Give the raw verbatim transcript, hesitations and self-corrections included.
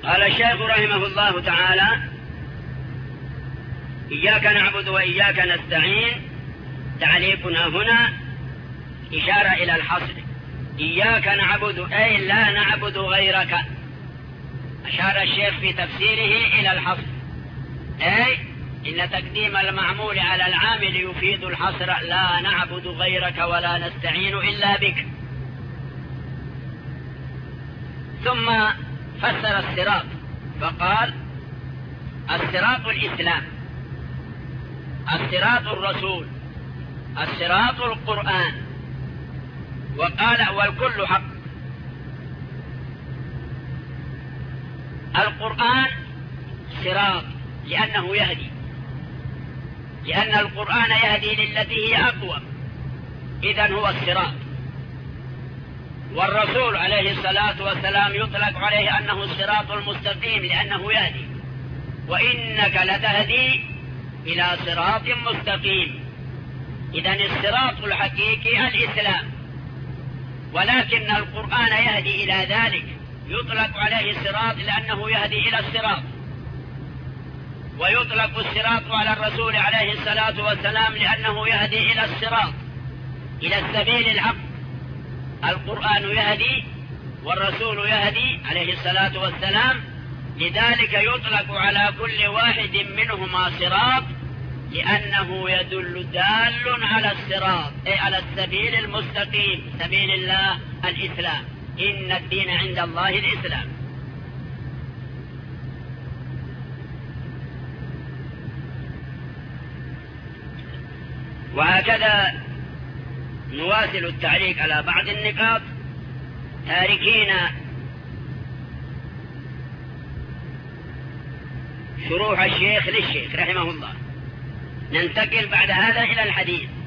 قال الشيخ رحمه الله تعالى: إياك نعبد وإياك نستعين. تعليقنا هنا إشارة إلى الحصر. إياك نعبد أي لا نعبد غيرك. أشار الشيخ في تفسيره إلى الحصر، أي إن تقديم المعمول على العامل يفيد الحصر، لا نعبد غيرك ولا نستعين إلا بك. ثم فسر الصراط فقال: الصراط الإسلام، الصراط الرسول، الصراط القرآن. وقال: والكل حق. القرآن صراط لأنه يهدي، لأن القرآن يهدي للتي هي أقوى، إذن هو الصراط. والرسول عليه الصلاة والسلام يطلق عليه أنه الصراط المستقيم لأنه يهدي، وإنك لتهدي إلى صراط مستقيم. إذن الصراط الحقيقي الإسلام، ولكن القرآن يهدي إلى ذلك، يطلق عليه الصراط لأنه يهدي إلى الصراط. ويطلق الصراط على الرسول عليه الصلاة والسلام لأنه يهدي إلى الصراط، إلى السبيل الحق. القرآن يهدي والرسول يهدي عليه الصلاة والسلام، لذلك يطلق على كل واحد منهما صراط، لأنه يدل دال على الصراط، أي على السبيل المستقيم، سبيل الله الإسلام. إن الدين عند الله الإسلام. وهكذا نواصل التعليق على بعض النقاط، تاركين شروح الشيخ للشيخ رحمه الله. ننتقل بعد هذا إلى الحديث.